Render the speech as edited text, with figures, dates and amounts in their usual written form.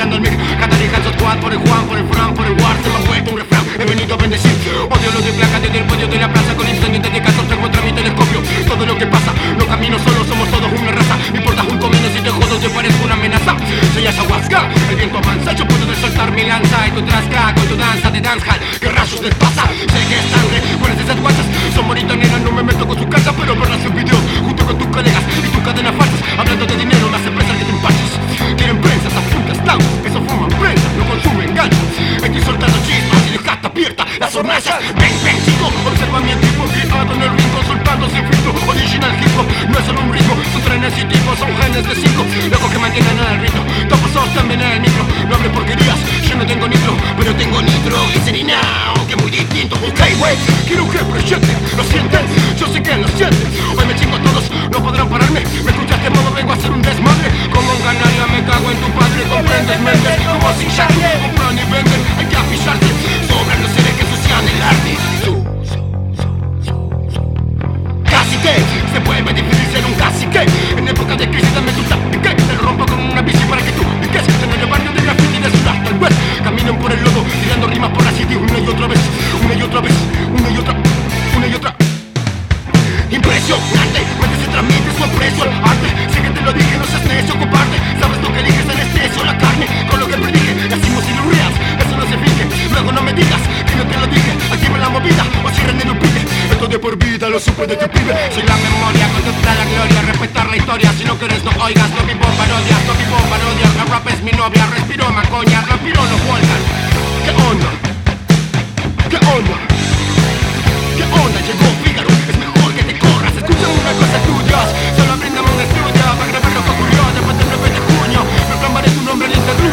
tirando el mic. Catalija sos Juan, por el Juan, por el Fran, por el War. Se me ha vuelto un refrán, he venido a bendecir. Odio los de placa desde el podio de la plaza. Con incendios de casa observo tras mi telescopio todo lo que pasa. No camino solo, somos todos una raza. Me importa un comino si te jodo, te parezco una amenaza. Soy ayahuasca, el viento avanza. Yo puedo soltar mi lanza y tu trasca con tu danza de dancehall. ¿Qué rayos les pasa? Sé que es sangre, buenas esas guachas. Son bonitas nenas, no me meto con su casa, pero verlas en video junto con tus colegas y tus cadenas falsas. Hablando de dinero, las empresas que te empaches. Quieren prensas, apuntas, tautas, eso fuman prensas, no consumen ganchos. Estoy soltando chispas y dejaste abierta las hornallas. Ven, ven chico, observa mi equipo guiado en el rinco, soltando sin filtro. Original hip hop, no es solo un ritmo, son trenes y tipos, son genes de 5. Locos que mantienen en el ritmo, topasos también en el micro. No hable porquerías, yo no tengo nitro, pero tengo nitro glicerina, que es muy distinto. Ok, wey, quiero que proyecten, lo sienten, yo sé que lo sienten. Hoy me chingo a todos, no podrán pararme. Me escuchaste modo, vengo a hacer un desmadre. Como un canalla me cago en tu padre, comprendes, mentes. Como si ya compran y venden, hay que aficharte. Sobran los seres que ensucian el arte. Cacique, se vuelve difícil ser un cacique. En época de crisis dame tu tapique. Te lo rompo con una bici para que tú piques. En el barrio de graffiti de sur hasta el west. Caminan por el lodo, tirando rimas por la city una y otra vez. Una y otra vez, una y otra, una y otra. Impresionante, cuando se transmite su aprecio al arte. Sé que te lo dije, no seas necio, comparte. Sabes lo que eliges, anestesio, la carne. Con lo que predije, nacimos ilureas. Eso no se finge, luego no me digas que no te lo dije. Activen la movida o cierren el upite. Esto de por vida, lo supe de tu pibe. Soy la memoria, contempla la gloria. Respetar la historia, si no quieres no oigas. No vivo parodias, no vivo parodias. La rap es mi novia, respiro macoña. Respiro los Volcan. ¿Qué onda? ¿Qué onda? ¿Qué onda? Llegó Fígaro, es mejor que te corras. Escucha una cosa tuya, solo aprendamos una estudia. Para grabar lo que ocurrió después del 9 de junio. Proclamaré tu nombre en el internet.